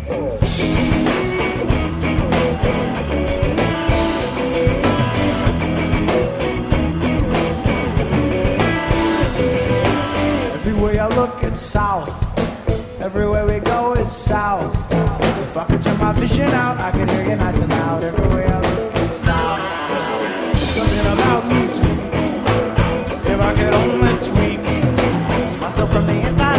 Everywhere I look, it's south. Everywhere we go is south. If I could turn my vision out, I could hear you nice and loud. Everywhere I look, it's south. Something about me, sweet. If I could only tweak myself from the inside